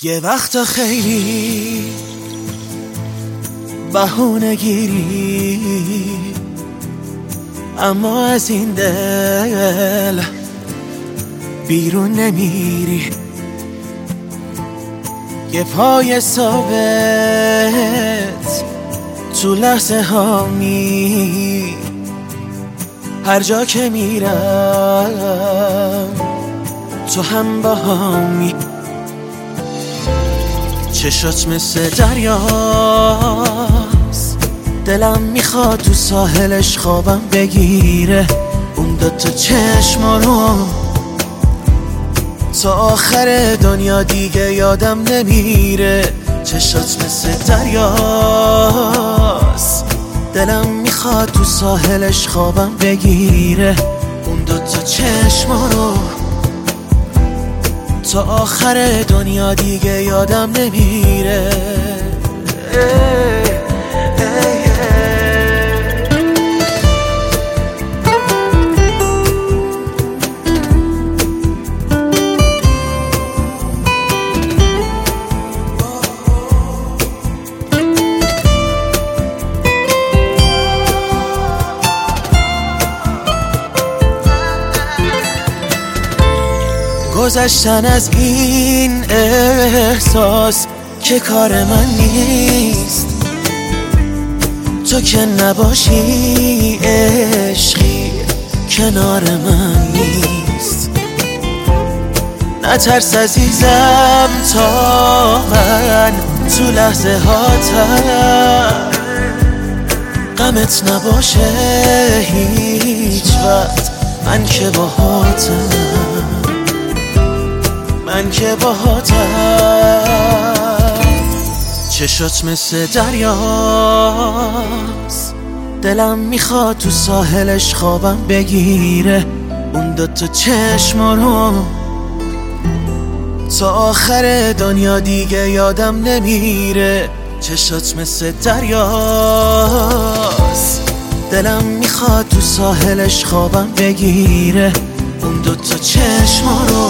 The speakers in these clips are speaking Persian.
یه وقت خیلی بهونه گیری، اما از این دل بیرون نمیری. یه پای ثابت تو لحظه هامی، هر جا که میرم تو هم با هامی. چشات مثل دریاست، دلم میخواد تو ساحلش خوابم بگیره. اون دوتا چشما رو تا آخر دنیا دیگه یادم نمیره. چشات مثل دریاست، دلم میخواد تو ساحلش خوابم بگیره. اون دوتا چشما رو تا آخر دنیا دیگه یادم نمیره. گذشتن از این احساس که کار من نیست، تو که نباشی عشقی کنار من نیست. نترس عزیزم تا من تو لحظه هاتم غمت نباشه هیچ وقت. من که باهاتم، من که باهاتم. چشات مثل دریاست، دلم میخواد تو ساحلش خوابم بگیره. اون دوتا چشما رو تا آخر دنیا دیگه یادم نمیره. چشات مثل دریاست، دلم میخواد تو ساحلش خوابم بگیره. اون دوتا چشما رو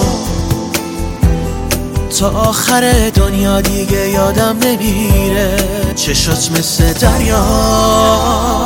تا آخر دنیا دیگه یادم نمیره. چشات مثل دریا